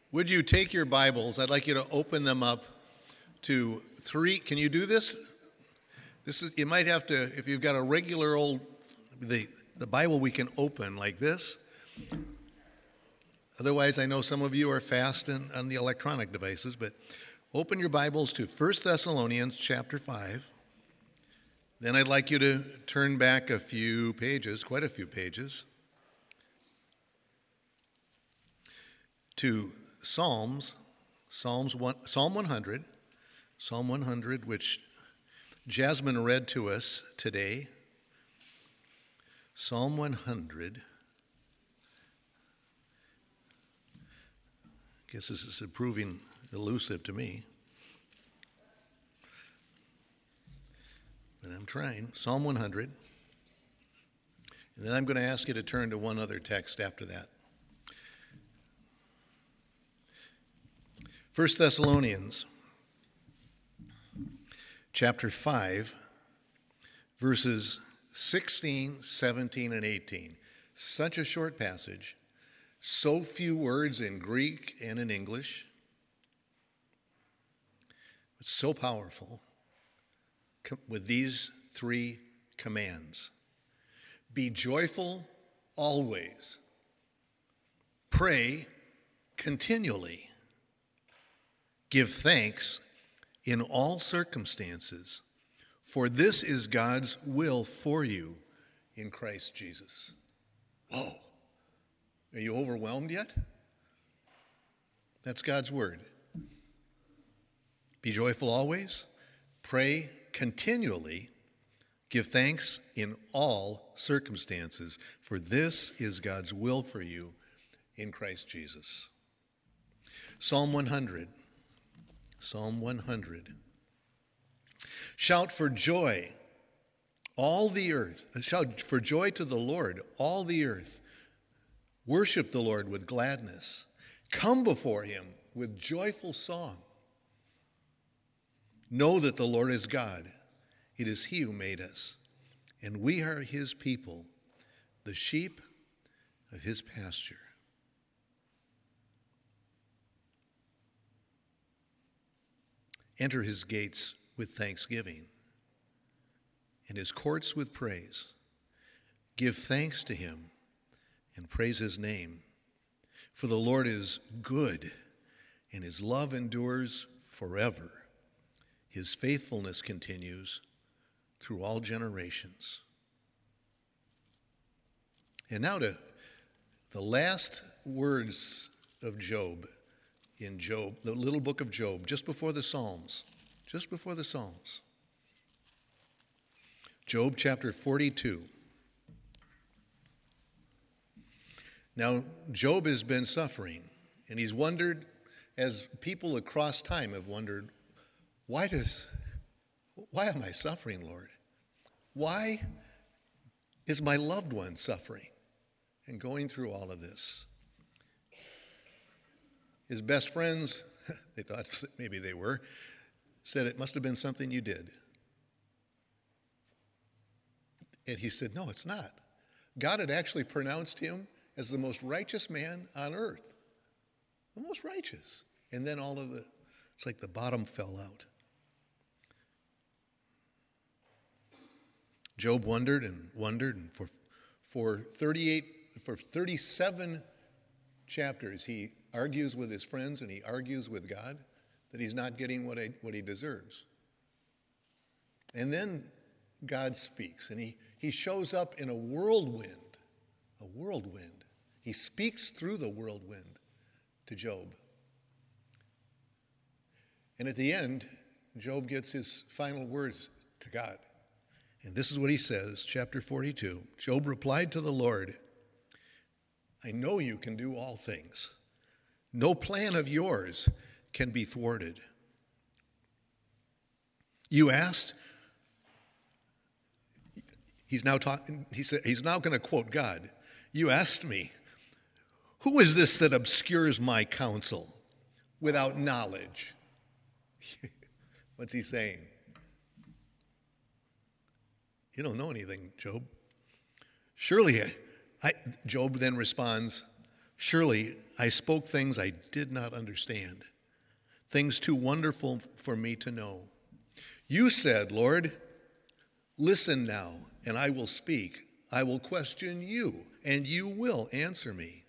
Would you take your Bibles? I'd like you to open them up to three. Can you do this? You might have to, if you've got a regular old, the Bible we can open like this. Otherwise, I know some of you are fast on the electronic devices, but open your Bibles to 1 Thessalonians chapter 5. Then I'd like you to turn back a few pages, quite a few pages, to Psalm 100, which Jasmine read to us today. Psalm 100. I guess this is proving elusive to me, but I'm trying. Psalm 100. And then I'm going to ask you to turn to one other text after that. 1 Thessalonians chapter 5, verses 16, 17, and 18. Such a short passage, so few words in Greek and in English. It's so powerful with these three commands. Be joyful always. Pray continually. Give thanks in all circumstances, for this is God's will for you in Christ Jesus. Whoa. Are you overwhelmed yet? That's God's word. Be joyful always. Pray continually. Give thanks in all circumstances, for this is God's will for you in Christ Jesus. Psalm 100. Psalm 100. Shout for joy, all the earth. Shout for joy to the Lord, all the earth. Worship the Lord with gladness. Come before him with joyful song. Know that the Lord is God. It is he who made us, and we are his people, the sheep of his pasture. Enter his gates with thanksgiving and his courts with praise. Give thanks to him and praise his name. For the Lord is good, and his love endures forever. His faithfulness continues through all generations. And now to the last words of Job. In Job, the little book of Job, just before the Psalms. Job chapter 42. Now, Job has been suffering, and he's wondered, as people across time have wondered, why am I suffering, Lord? Why is my loved one suffering and going through all of this? His best friends, they thought maybe they were, said it must have been something you did. And he said, no, it's not. God had actually pronounced him as the most righteous man on earth. The most righteous. And then it's like the bottom fell out. Job wondered, and for 37 chapters, he argues with his friends and he argues with God that he's not getting what he deserves. And then God speaks, and he shows up in a whirlwind. He speaks through the whirlwind to Job. And at the end, Job gets his final words to God. And this is what he says, chapter 42. Job replied to the Lord, I know you can do all things. No plan of yours can be thwarted. You asked, he's now going to quote God. You asked me, who is this that obscures my counsel without knowledge? What's he saying? You don't know anything, Job. Surely, Job then responds, Surely I spoke things I did not understand, things too wonderful for me to know. You said, Lord, listen now, and I will speak. I will question you, and you will answer me.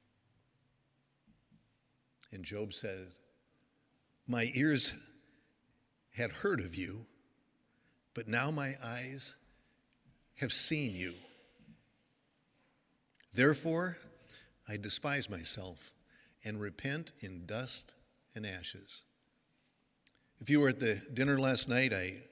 And Job said, my ears had heard of you, but now my eyes have seen you. Therefore, I despise myself and repent in dust and ashes. If you were at the dinner last night,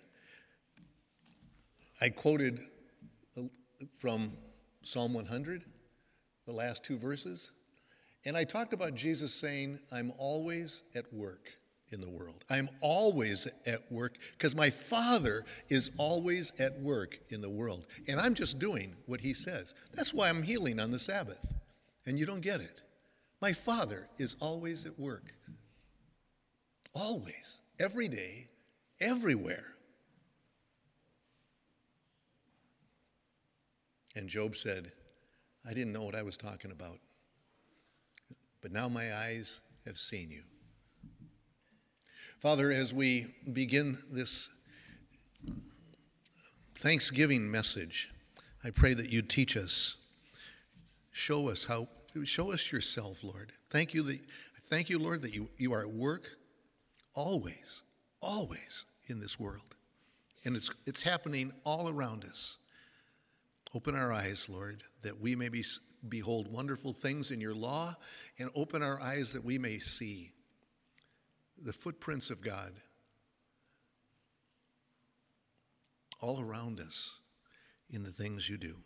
I quoted from Psalm 100, the last two verses, and I talked about Jesus saying, I'm always at work in the world. I'm always at work because my Father is always at work in the world, and I'm just doing what he says. That's why I'm healing on the Sabbath, and you don't get it. My Father is always at work. Always. Every day, everywhere. And Job said, I didn't know what I was talking about, but now my eyes have seen you. Father, as we begin this Thanksgiving message, I pray that you teach us, show us yourself, Lord. Thank you, Lord, that you are at work always in this world. And it's happening all around us. Open our eyes, Lord, that we may behold wonderful things in your law, and open our eyes that we may see the footprints of God all around us in the things you do.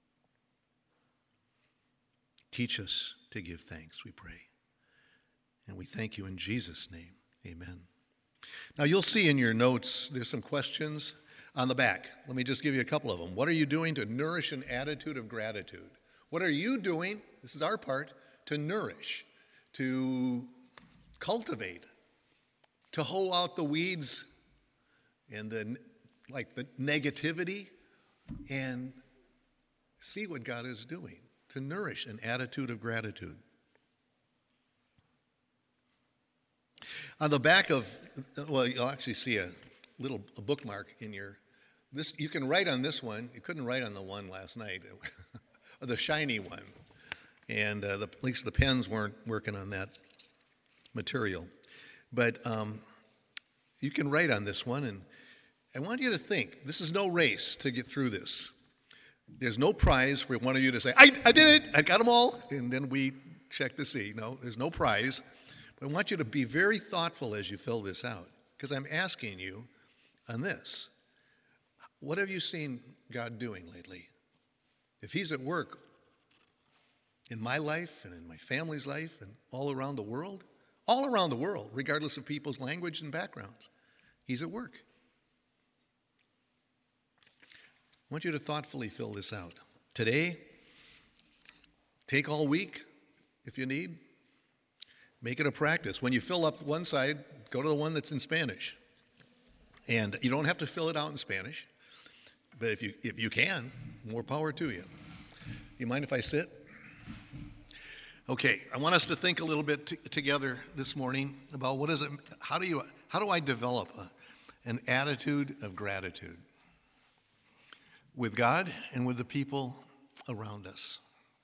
Teach us to give thanks, we pray. And we thank you in Jesus' name. Amen. Now you'll see in your notes, there's some questions on the back. Let me just give you a couple of them. What are you doing to nourish an attitude of gratitude? What are you doing, this is our part, to nourish, to cultivate, to hoe out the weeds and the negativity and see what God is doing, to nourish an attitude of gratitude. On the back of, you'll actually see a bookmark in this. You can write on this one. You couldn't write on the one last night, the shiny one. And at least the pens weren't working on that material. But you can write on this one, and I want you to think, this is no race to get through this. There's no prize for one of you to say, I did it, I got them all, and then we check to see. No, there's no prize. But I want you to be very thoughtful as you fill this out, because I'm asking you on this. What have you seen God doing lately? If he's at work in my life and in my family's life and all around the world, regardless of people's language and backgrounds, he's at work. I want you to thoughtfully fill this out. Today, take all week if you need. Make it a practice. When you fill up one side, go to the one that's in Spanish. And you don't have to fill it out in Spanish, but if you can, more power to you. You mind if I sit? Okay, I want us to think a little bit together this morning about how do I develop an attitude of gratitude with God and with the people around us.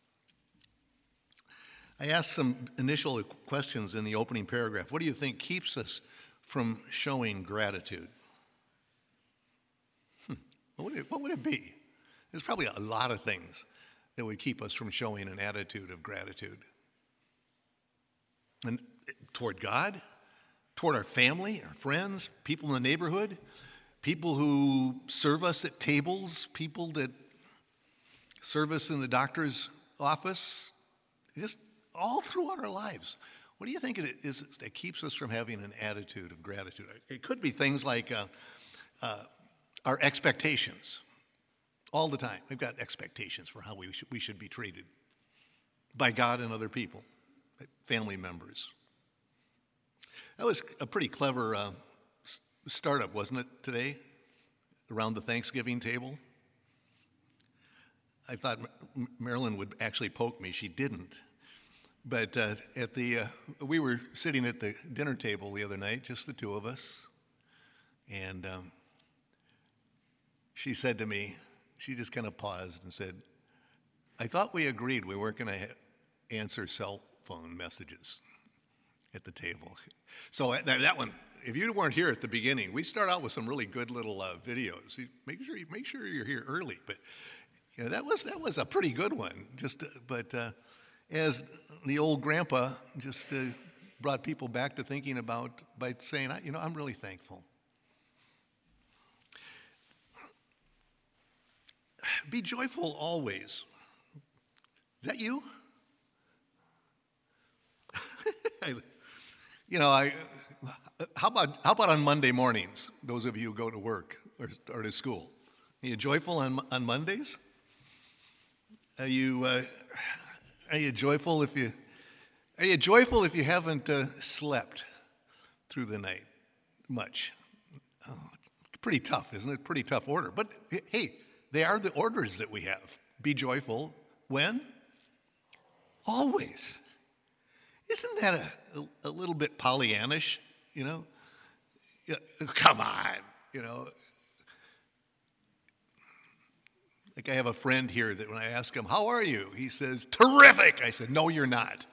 I asked some initial questions in the opening paragraph. What do you think keeps us from showing gratitude? What would it be? There's probably a lot of things that would keep us from showing an attitude of gratitude. And toward God, toward our family, our friends, people in the neighborhood, people who serve us at tables, people that serve us in the doctor's office, just all throughout our lives. What do you think it is that keeps us from having an attitude of gratitude? It could be things like our expectations. All the time, we've got expectations for how we should be treated by God and other people, family members. That was a pretty clever startup, wasn't it, today, around the Thanksgiving table? I thought Marilyn would actually poke me. She didn't. But we were sitting at the dinner table the other night, just the two of us, and she said to me, she just kind of paused and said, I thought we agreed we weren't going to answer cell phone messages at the table. So that one, if you weren't here at the beginning, we start out with some really good little videos. Make sure you're here early. But that was a pretty good one. But as the old grandpa just brought people back to thinking about by saying, I'm really thankful. Be joyful always. Is that you? How about on Monday mornings? Those of you who go to work or to school, are you joyful on Mondays? Are you joyful if you haven't slept through the night much? Oh, pretty tough, isn't it? Pretty tough order. But hey, they are the orders that we have. Be joyful when? Always. Isn't that a little bit Pollyannish, Come on, Like I have a friend here that when I ask him, how are you? He says, terrific. I said, no, you're not.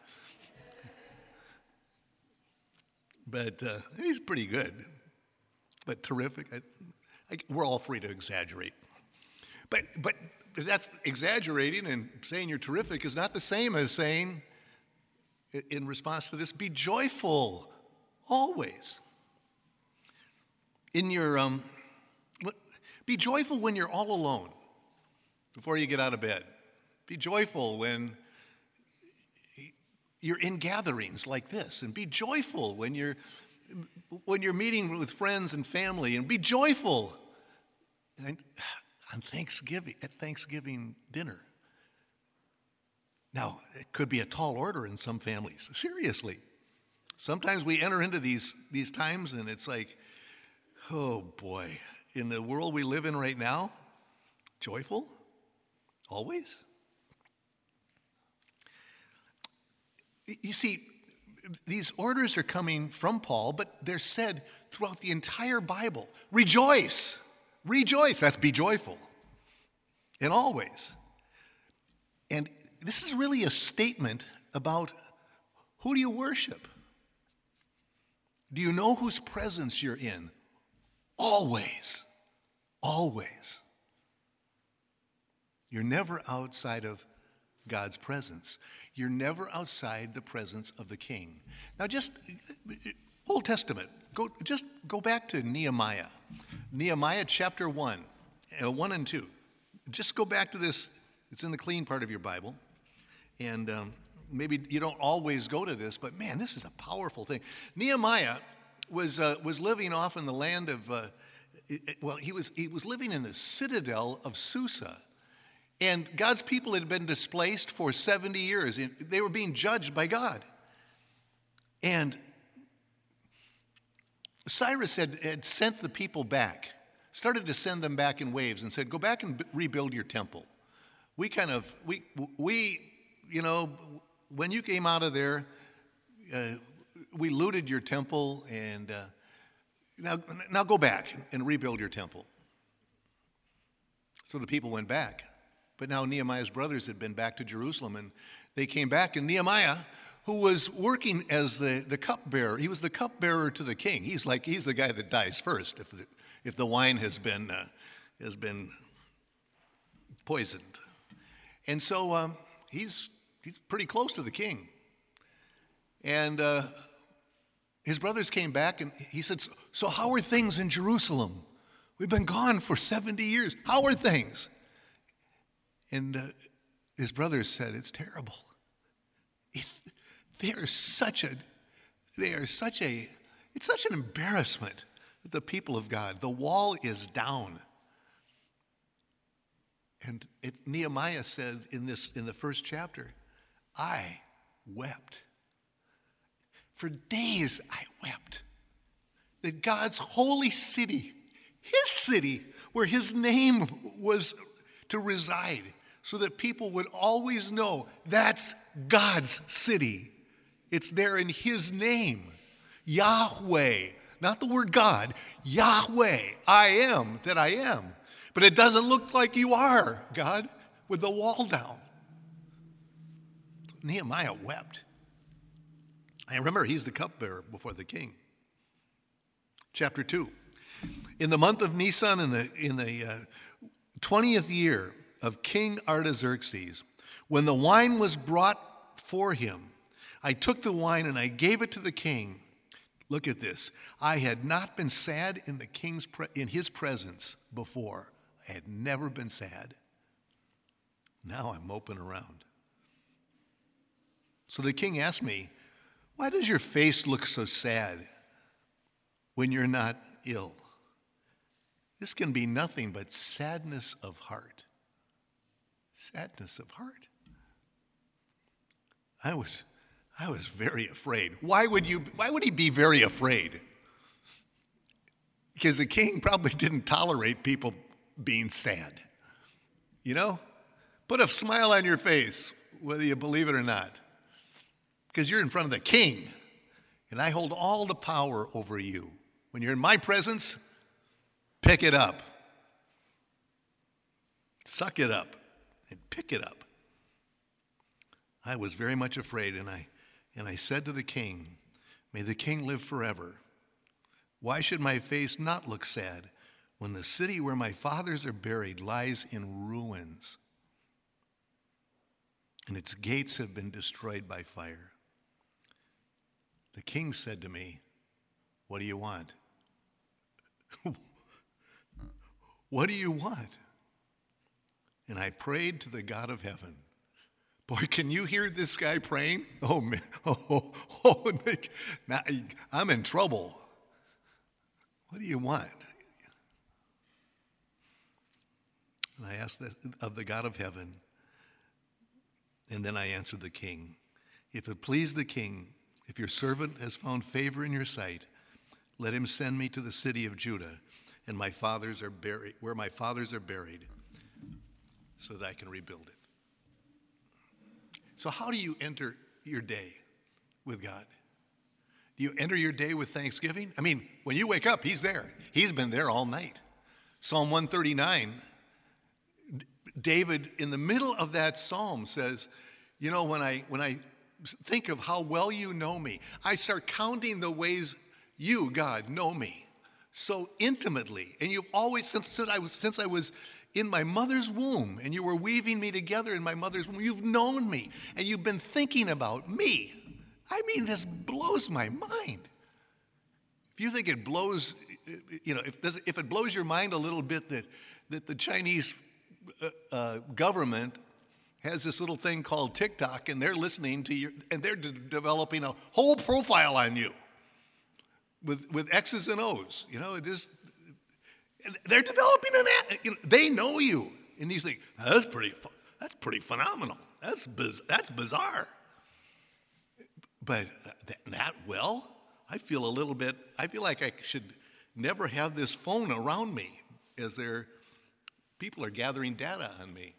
But he's pretty good. But terrific, we're all free to exaggerate. But that's exaggerating, and saying you're terrific is not the same as saying, in response to this, be joyful always. Be joyful when you're all alone before you get out of bed. Be joyful when you're in gatherings like this, and be joyful when you're meeting with friends and family, and be joyful on Thanksgiving dinner. Now, it could be a tall order in some families. Seriously. Sometimes we enter into these times and it's like, oh boy, in the world we live in right now, joyful? Always? You see, these orders are coming from Paul, but they're said throughout the entire Bible. Rejoice. Rejoice. That's be joyful. And always. And this is really a statement about who do you worship? Do you know whose presence you're in? Always. Always. You're never outside of God's presence. You're never outside the presence of the King. Now just, Old Testament, go back to Nehemiah. Nehemiah chapter 1 and 2. Just go back to this. It's in the clean part of your Bible. And maybe you don't always go to this, but man, this is a powerful thing. Nehemiah was living off in the land of, he was living in the citadel of Susa. And God's people had been displaced for 70 years. They were being judged by God. And Cyrus had sent the people back, started to send them back in waves and said, go back and rebuild your temple. When you came out of there, we looted your temple, and now go back and rebuild your temple. So the people went back. But now Nehemiah's brothers had been back to Jerusalem, and they came back, and Nehemiah, who was working as the cupbearer, he was the cupbearer to the king. He's the guy that dies first if the wine has been poisoned. And so he's pretty close to the king. And his brothers came back, and he said, so how are things in Jerusalem? We've been gone for 70 years. How are things? And his brothers said, it's terrible. It's such an embarrassment to the people of God. The wall is down. And Nehemiah said in the first chapter, I wept. For days I wept that God's holy city, his city, where his name was to reside, so that people would always know that's God's city. It's there in his name, Yahweh, not the word God, Yahweh, I am that I am. But it doesn't look like you are, God, with the wall down. Nehemiah wept. I remember he's the cupbearer before the king. Chapter 2. In the month of Nisan, in the 20th year of King Artaxerxes, when the wine was brought for him, I took the wine and I gave it to the king. Look at this. I had not been sad in his presence before. I had never been sad. Now I'm moping around. So the king asked me, why does your face look so sad when you're not ill? This can be nothing but sadness of heart. Sadness of heart. I was very afraid. Why would he be very afraid? Because the king probably didn't tolerate people being sad. You know? Put a smile on your face, whether you believe it or not. Because you're in front of the king, and I hold all the power over you. When you're in my presence, pick it up. Suck it up and pick it up. I was very much afraid, and I said to the king, may the king live forever. Why should my face not look sad when the city where my fathers are buried lies in ruins and its gates have been destroyed by fire? The king said to me, what do you want? What do you want? And I prayed to the God of heaven. Boy, can you hear this guy praying? Oh, man. Now, I'm in trouble. What do you want? And I asked that of the God of heaven. And then I answered the king. If it please the king, if your servant has found favor in your sight, let him send me to the city of Judah, and where my fathers are buried, so that I can rebuild it. So how do you enter your day with God? Do you enter your day with thanksgiving? I mean, when you wake up, he's there. He's been there all night. Psalm 139, David, in the middle of that psalm, says, you know, when I think of how well you know me, I start counting the ways you, God, know me so intimately. And you've always, since I was in my mother's womb, and you were weaving me together in my mother's womb, you've known me, and you've been thinking about me. I mean, this blows my mind. If you think it blows, you know, if it blows your mind a little bit that the Chinese government has this little thing called TikTok, and they're listening to you, and they're developing a whole profile on you with X's and O's. You know, they're developing they know you, and you think that's pretty phenomenal. That's bizarre. But I feel like I should never have this phone around me as people are gathering data on me.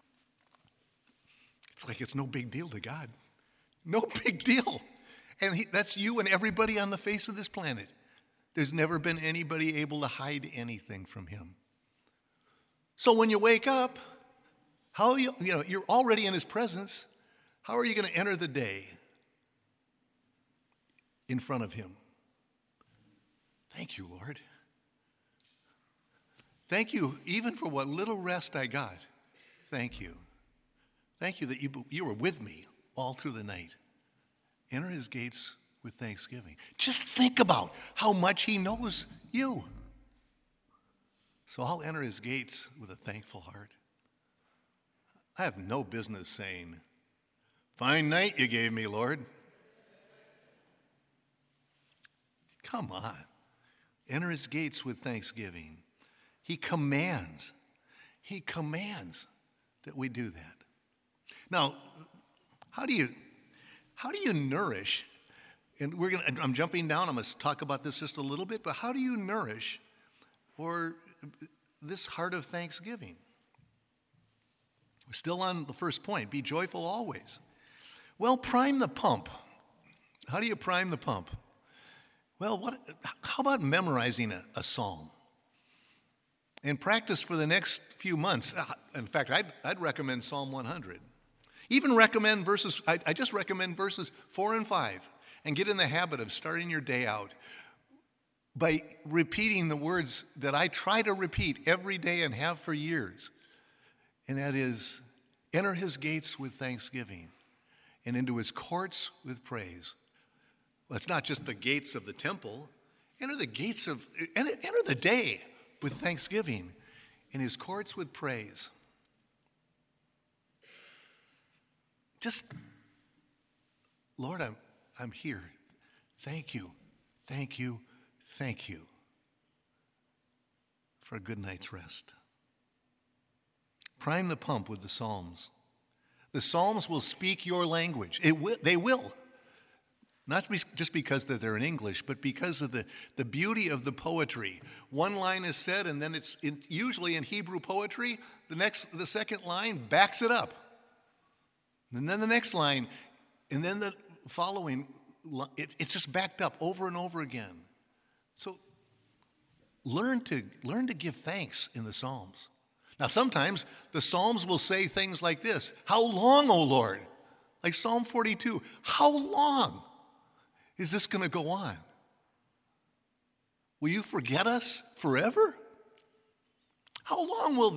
It's like it's no big deal to God. No big deal. And that's you and everybody on the face of this planet. There's never been anybody able to hide anything from him. So when you wake up, you're already in his presence. How are you going to enter the day in front of him? Thank you, Lord. Thank you even for what little rest I got. Thank you. Thank you that you were with me all through the night. Enter his gates with thanksgiving. Just think about how much he knows you. So I'll enter his gates with a thankful heart. I have no business saying, fine night you gave me, Lord. Come on. Enter his gates with thanksgiving. He commands that we do that. Now, how do you nourish? And I'm jumping down. I'm going to talk about this just a little bit. But how do you nourish this heart of thanksgiving? We're still on the first point, be joyful always. Well, prime the pump. How do you prime the pump? Well, how about memorizing a psalm? And practice for the next few months. In fact, I'd recommend Psalm 100. Even recommend verses, I just recommend verses 4 and 5. And get in the habit of starting your day out by repeating the words that I try to repeat every day and have for years. And that is, enter his gates with thanksgiving and into his courts with praise. Well, it's not just the gates of the temple. Enter the day with thanksgiving in his courts with praise. Just, Lord, I'm here. Thank you, thank you, thank you for a good night's rest. Prime the pump with the Psalms. The Psalms will speak your language. They will. Not just because they're in English, but because of the beauty of the poetry. One line is said, and then it's usually in Hebrew poetry, the second line backs it up. And then the next line, and then the following, it's just backed up over and over again. So learn to give thanks in the Psalms. Now sometimes the Psalms will say things like this: how long, O Lord? Like Psalm 42, how long is this going to go on? Will you forget us forever? How long will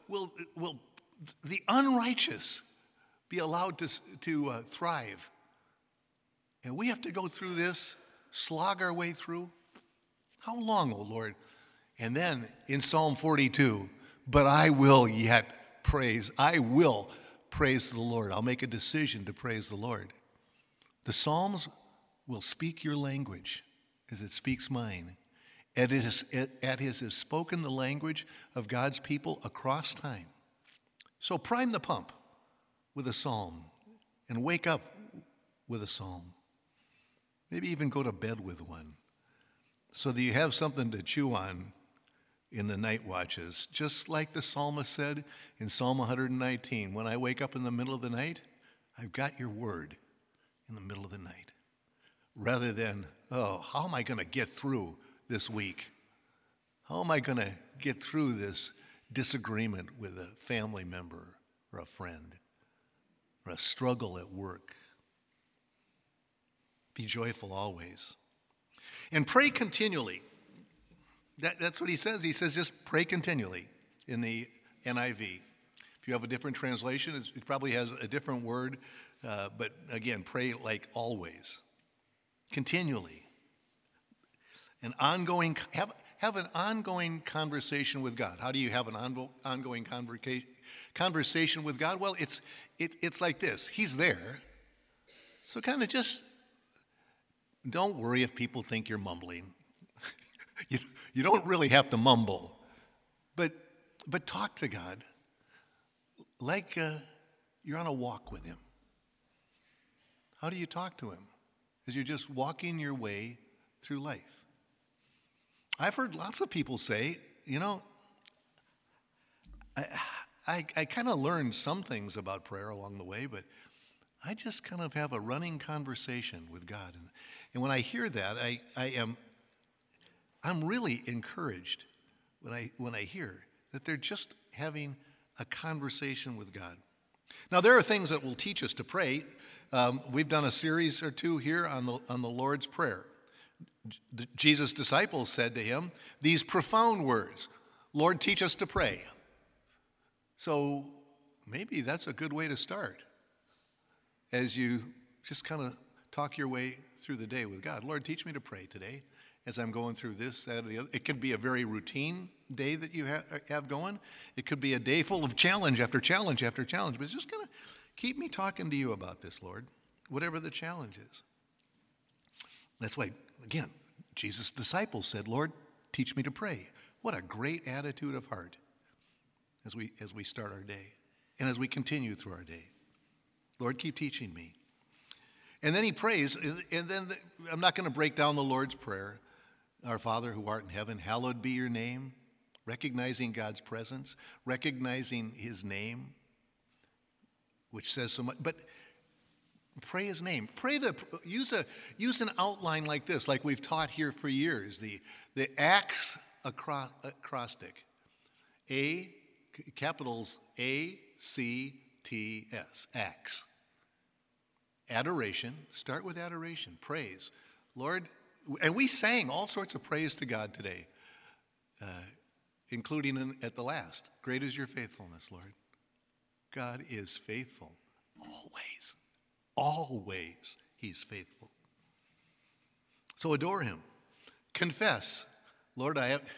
the unrighteous be allowed to thrive? And we have to go through this, slog our way through? How long, O Lord? And then in Psalm 42, but I will yet praise. I will praise the Lord. I'll make a decision to praise the Lord. The Psalms will speak your language as it speaks mine. And it has spoken the language of God's people across time. So prime the pump with a psalm and wake up with a psalm. Maybe even go to bed with one so that you have something to chew on in the night watches. Just like the psalmist said in Psalm 119, when I wake up in the middle of the night, I've got your word in the middle of the night. Rather than, how am I going to get through this week? How am I going to get through this disagreement with a family member or a friend or a struggle at work? Be joyful always. And pray continually. That's what he says. He says just pray continually in the NIV. If you have a different translation, it probably has a different word. But again, pray like always. Continually. Have an ongoing conversation with God. How do you have an ongoing conversation with God? Well, it's like this. He's there. So kind of just don't worry if people think you're mumbling. You don't really have to mumble. But talk to God like you're on a walk with him. How do you talk to him? As you're just walking your way through life. I've heard lots of people say, I kind of learned some things about prayer along the way, but I just kind of have a running conversation with God. And when I hear that, I'm really encouraged when I hear that they're just having a conversation with God. Now, there are things that will teach us to pray. We've done a series or two here on the Lord's Prayer. Jesus' disciples said to him these profound words, Lord, teach us to pray. So maybe that's a good way to start as you just kind of talk your way through the day with God. Lord, teach me to pray today as I'm going through this, that, or the other. It could be a very routine day that you have going. It could be a day full of challenge after challenge after challenge. But it's just going to keep me talking to you about this, Lord, whatever the challenge is. That's why, again, Jesus' disciples said, Lord, teach me to pray. What a great attitude of heart as we start our day and as we continue through our day. Lord, keep teaching me. And then he prays, and then I'm not going to break down the Lord's Prayer. Our Father who art in heaven, hallowed be your name, recognizing God's presence, recognizing his name. which says so much. But pray his name. Use an outline like this, like we've taught here for years. The acts acrostic. Capitals ACTS. Acts. Adoration. Start with adoration. Praise. Lord, and we sang all sorts of praise to God today, including at the last. Great is your faithfulness, Lord. God is faithful always. Always he's faithful. So adore him. Confess. Lord,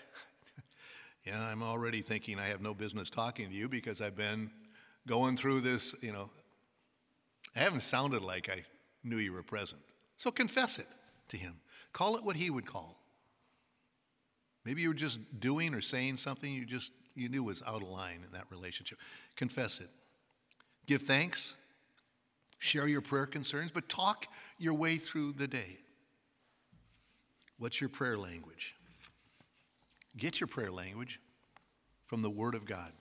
I'm already thinking I have no business talking to you because I've been going through this, I haven't sounded like I knew you were present. So confess it to him. Call it what he would call. Maybe you were just doing or saying something you knew was out of line in that relationship. Confess it. Give thanks. Share your prayer concerns, but talk your way through the day. What's your prayer language? Get your prayer language from the Word of God.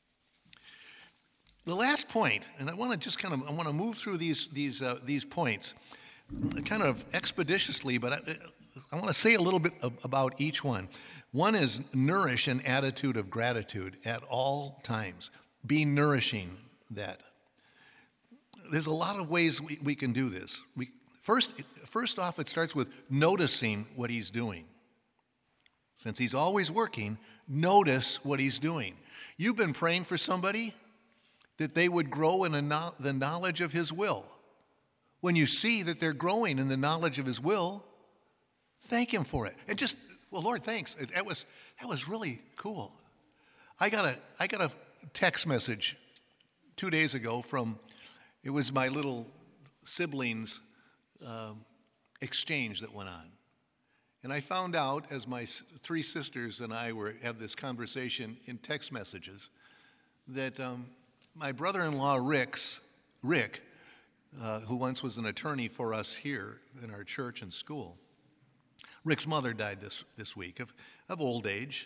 The last point, and I want to move through these points kind of expeditiously, but I want to say a little bit about each one. One is nourish an attitude of gratitude at all times. Be nourishing that. There's a lot of ways we can do this. First off, it starts with noticing what he's doing. Since he's always working, notice what he's doing. You've been praying for somebody that they would grow in the knowledge of his will. When you see that they're growing in the knowledge of his will, thank him for it. And Lord, thanks. That was really cool. I got a text message 2 days ago it was my little siblings' exchange that went on. And I found out as my 3 sisters and I have this conversation in text messages that my brother-in-law Rick, who once was an attorney for us here in our church and school, Rick's mother died this week of old age.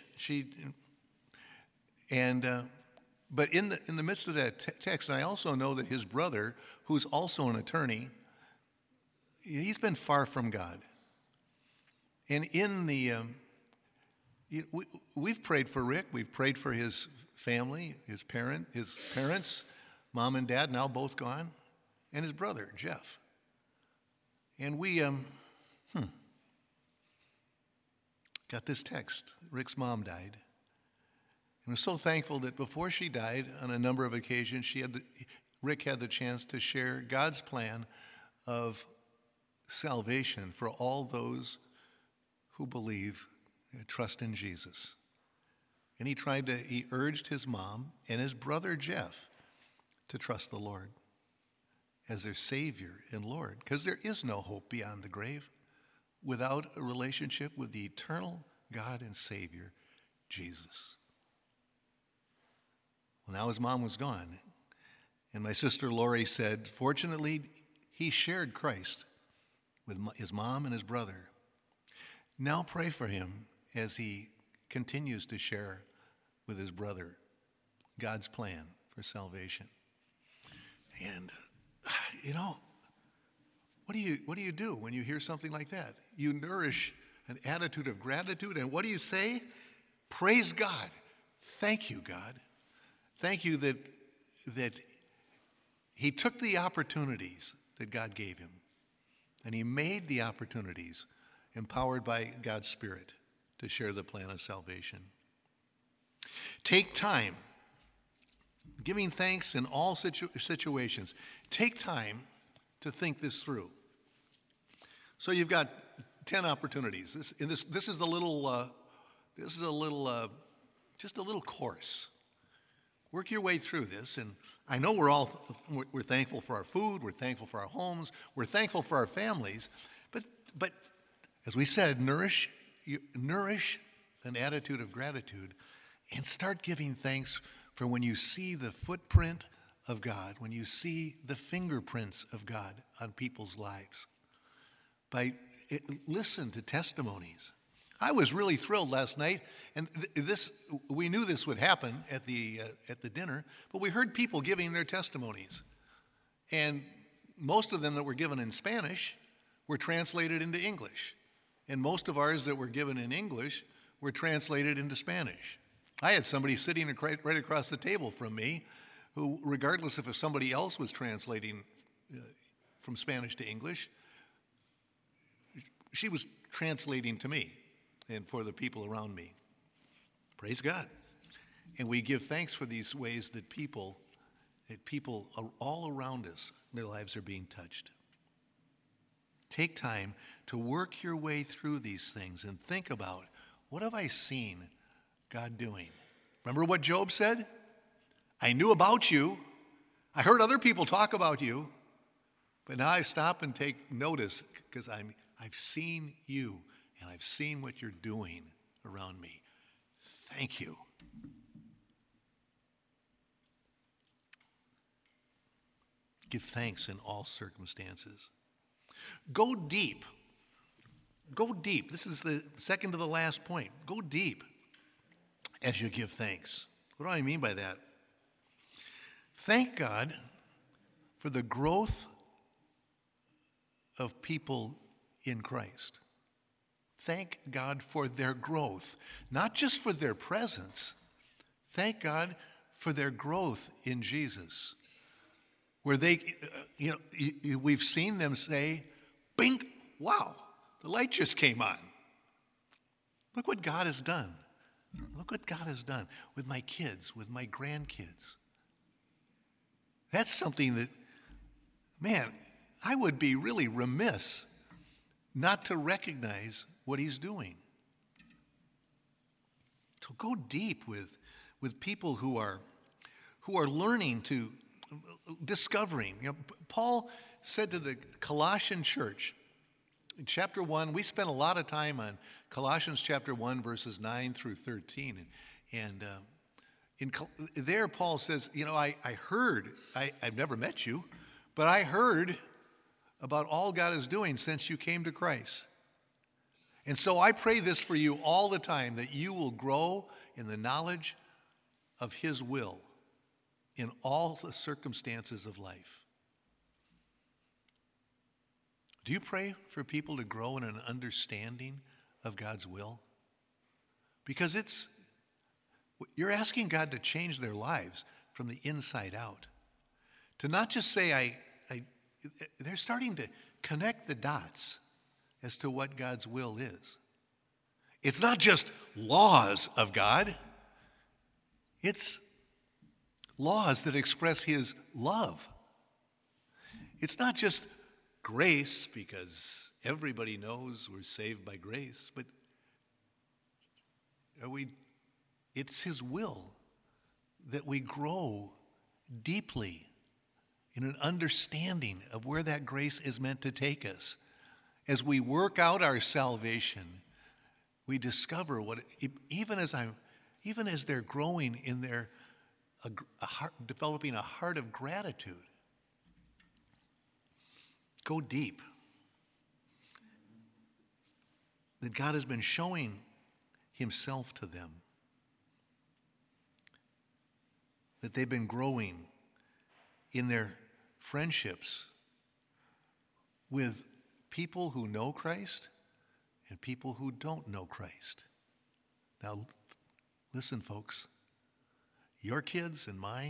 But in the midst of that text, I also know that his brother, who's also an attorney, he's been far from God. And we've prayed for Rick. We've prayed for his family, his parents, mom and dad, now both gone, and his brother, Jeff. And we got this text. Rick's mom died. And we're so thankful that before she died, on a number of occasions, Rick had the chance to share God's plan of salvation for all those who believe and trust in Jesus. And he urged his mom and his brother Jeff to trust the Lord as their Savior and Lord, because there is no hope beyond the grave without a relationship with the eternal God and Savior, Jesus. Well, now his mom was gone, and my sister Lori said, fortunately, he shared Christ with his mom and his brother. Now pray for him as he continues to share with his brother God's plan for salvation. And, what do you do when you hear something like that? You nourish an attitude of gratitude, and what do you say? Praise God. Thank you, God. Thank you that he took the opportunities that God gave him, and he made the opportunities empowered by God's Spirit to share the plan of salvation. Take time, giving thanks in all situations. Take time to think this through. So you've got 10 opportunities. This is a little course. Work your way through this, and I know we're thankful for our food, we're thankful for our homes, we're thankful for our families, but as we said, nourish an attitude of gratitude and start giving thanks for when you see the footprint of God, when you see the fingerprints of God on people's lives. Listen to testimonies. I was really thrilled last night, and we knew this would happen at the dinner, but we heard people giving their testimonies And most of them that were given in Spanish were translated into English. And most of ours that were given in English were translated into Spanish. I had somebody sitting right across the table from me who, regardless if somebody else was translating from Spanish to English, she was translating to me and for the people around me. Praise God. And we give thanks for these ways that people all around us, their lives are being touched. Take time to work your way through these things and think about, what have I seen God doing? Remember what Job said? I knew about you. I heard other people talk about you. But now I stop and take notice because I've seen you and I've seen what you're doing around me. Thank you. Give thanks in all circumstances. Go deep. Go deep. This is the second to the last point. Go deep as you give thanks. What do I mean by that? Thank God for the growth of people in Christ. Thank God for their growth, not just for their presence. Thank God for their growth in Jesus. Where we've seen them say, bing, wow, the light just came on. Look what God has done. Look what God has done with my kids, with my grandkids. That's something that, man, I would be really remiss not to recognize what he's doing. So go deep with people who are learning to, discovering. Paul said to the Colossian church, in chapter 1, we spent a lot of time on Colossians chapter 1, verses 9 through 13. And there Paul says, I heard, I've never met you, but I heard about all God is doing since you came to Christ. And so I pray this for you all the time, that you will grow in the knowledge of his will in all the circumstances of life. Do you pray for people to grow in an understanding of God's will? Because you're asking God to change their lives from the inside out. To not just say, they're starting to connect the dots as to what God's will is. It's not just laws of God. It's laws that express his love. It's not just grace, because everybody knows we're saved by grace, but it's his will that we grow deeply in an understanding of where that grace is meant to take us. As we work out our salvation, we discover even as they're growing in their developing a heart of gratitude. Go deep. That God has been showing himself to them. That they've been growing in their friendships with people who know Christ and people who don't know Christ. Now, listen, folks. Your kids and mine,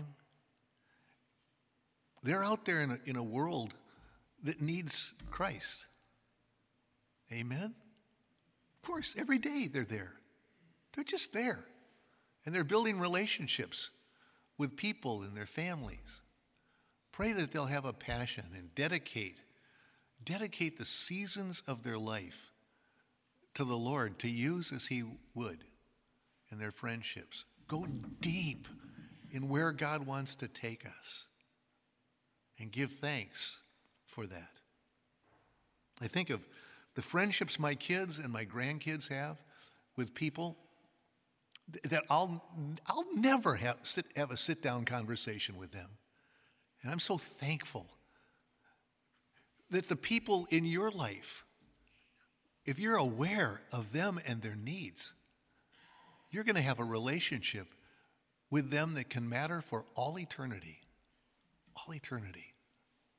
they're out there in a world that needs Christ. Amen? Of course, every day they're there. They're just there. And they're building relationships with people and their families. Pray that they'll have a passion and dedicate the seasons of their life to the Lord to use as he would in their friendships. Go deep in where God wants to take us and give thanks for that. I think of the friendships my kids and my grandkids have with people that I'll never have a sit-down conversation with them. And I'm so thankful that the people in your life, if you're aware of them and their needs, you're going to have a relationship with them that can matter for all eternity. All eternity.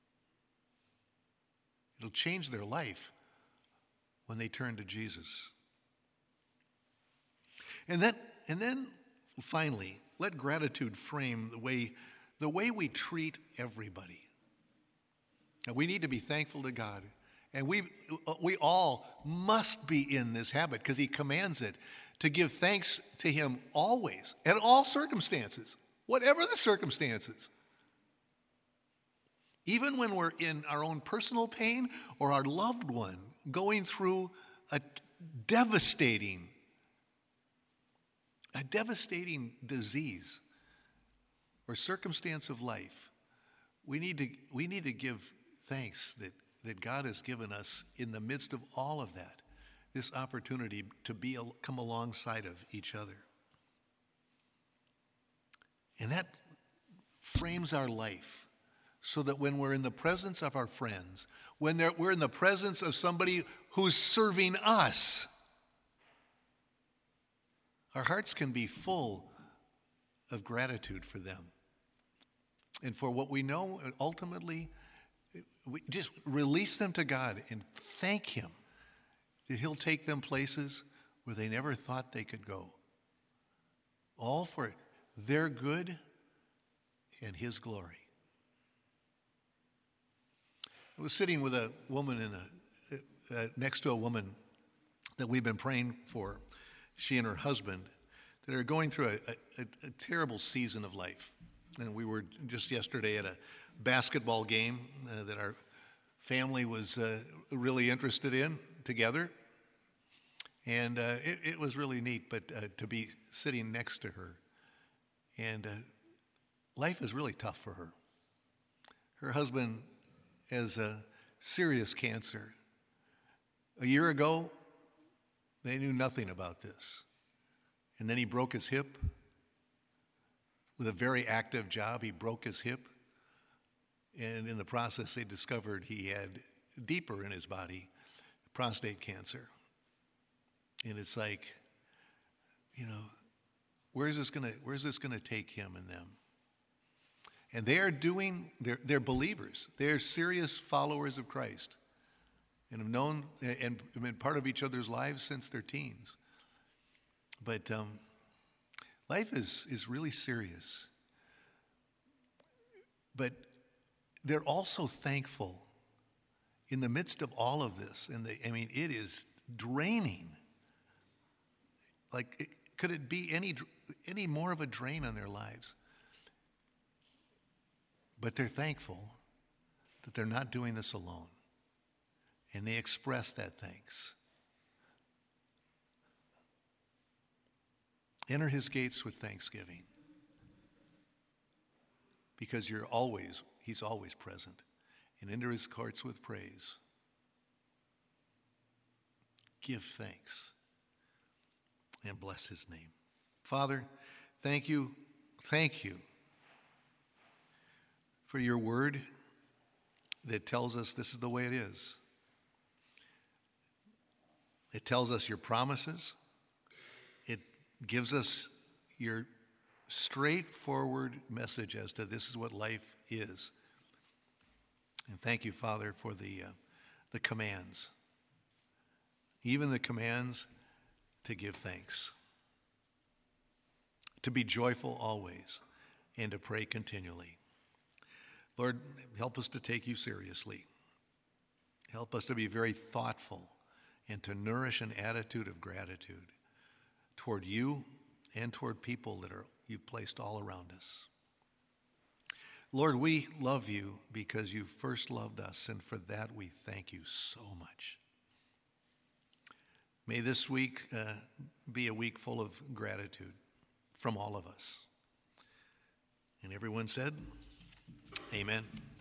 It'll change their life when they turn to Jesus. And then finally, let gratitude frame the way we treat everybody. Now, we need to be thankful to God. And we all must be in this habit because he commands it, to give thanks to him always, at all circumstances, whatever the circumstances. Even when we're in our own personal pain or our loved one going through a devastating disease or circumstance of life, we need to give thanks that God has given us in the midst of all of that, this opportunity to come alongside of each other. And that frames our life so that when we're in the presence of our friends, when we're in the presence of somebody who's serving us, our hearts can be full of gratitude for them and for what we know. Ultimately, we just release them to God and thank him that he'll take them places where they never thought they could go, all for their good and his glory. I was sitting with a woman next to a woman that we've been praying for, she and her husband, that are going through a terrible season of life. And we were just yesterday at a basketball game that our family was really interested in together. And it was really neat, but to be sitting next to her. And life is really tough for her. Her husband has a serious cancer. A year ago, they knew nothing about this. And then he broke his hip. With a very active job, he broke his hip. And in the process, they discovered he had deeper in his body prostate cancer. And it's like, where's this gonna take him and them? And they're believers. They're serious followers of Christ and have known and been part of each other's lives since their teens. But life is really serious. But they're also thankful in the midst of all of this. And it is draining. Could it be any more of a drain on their lives? But they're thankful that they're not doing this alone. And they express that thanks. Enter his gates with thanksgiving. Because he's always present. And enter his courts with praise. Give thanks. And bless his name. Father, thank you for your word that tells us this is the way it is. It tells us your promises. It gives us your straightforward message as to this is what life is. And thank you, Father, for the commands. Even the commands to give thanks, to be joyful always, and to pray continually. Lord, help us to take you seriously. Help us to be very thoughtful and to nourish an attitude of gratitude toward you and toward people that you've placed all around us. Lord, we love you because you first loved us, and for that we thank you so much. May this week be a week full of gratitude from all of us. And everyone said, amen.